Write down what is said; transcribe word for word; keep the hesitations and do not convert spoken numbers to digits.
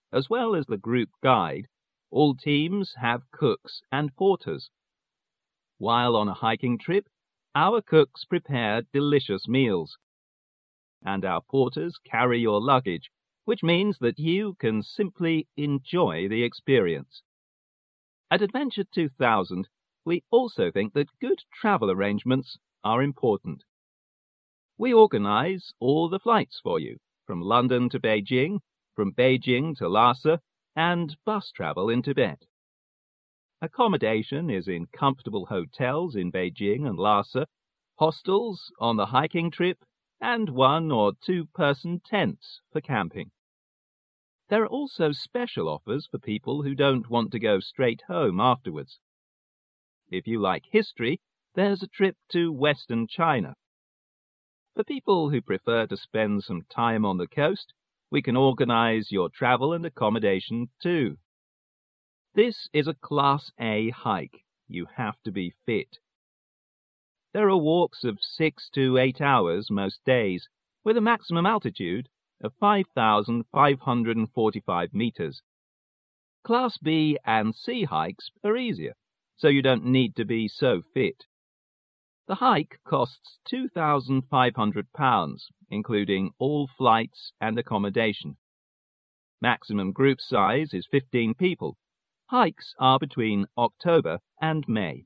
As well as the group guide, all teams have cooks and porters. While on a hiking trip, our cooks prepare delicious meals, and our porters carry your luggage, which means that you can simply enjoy the experience. At Adventure two thousand, we also think that good travel arrangements are important. We organize all the flights for you, from London to Beijing, from Beijing to Lhasa, and bus travel in Tibet. Accommodation is in comfortable hotels in Beijing and Lhasa, hostels on the hiking trip, and one or two person tents for camping. There are also special offers for people who don't want to go straight home afterwards. If you like history, there's a trip to Western China. For people who prefer to spend some time on the coast, we can organize your travel and accommodation too. This is a Class A hike. You have to be fit. There are walks of six to eight hours most days, with a maximum altitude of five thousand five hundred forty-five meters. Class B and C hikes are easier, so you don't need to be so fit. The hike costs two thousand five hundred pounds, including all flights and accommodation. Maximum group size is fifteen people. Hikes are between October and May.